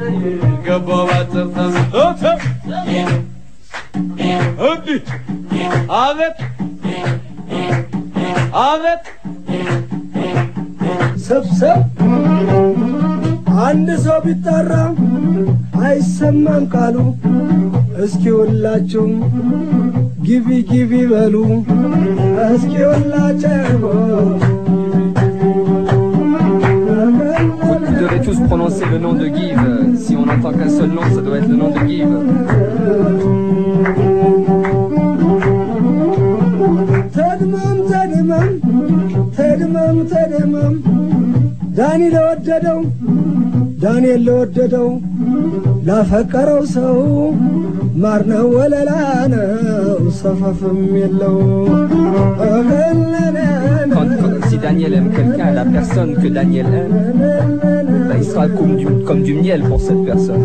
ገባባት ተስቶተ አቤት አቤት ሰብሰብ አንድ ሰው ቢጠራ አይሰማም ቃሉ እስኪ ሁላችሁም ግቢ ግቢ በሉ እስኪ ሁላችሁ Vous devez tous prononcer le nom de Give. Si on n'entend qu'un seul nom, ça doit être le nom de Give. ተድመም ተድመም ተድመም ተድመም ዳኒ ለወደደው ዳንኤል ለወደደው ላፈቀረው ሰው ማር ነው ወለላ ነው ሰፈፍም የለው Si Daniel aime quelqu'un, la personne que Daniel aime, bah, il sera comme du miel pour cette personne.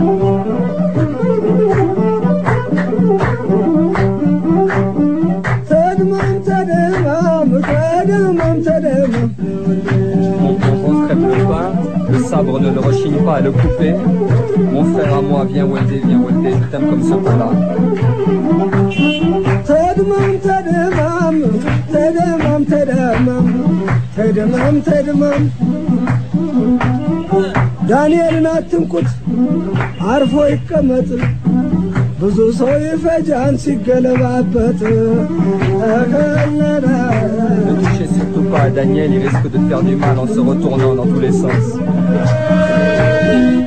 On crève le pain, le sabre ne le rechigne pas à le couper. Mon frère à moi, viens Weldé, je t'aime comme ce pain-là. ዳንኤልን አትንኩት አርፎ ይቀመጥ ብዙ ሰው ይፈጃን ሲገለባበት Ne touchez surtout pas à Daniel, il risque de faire du mal en se retournant dans tous les sens.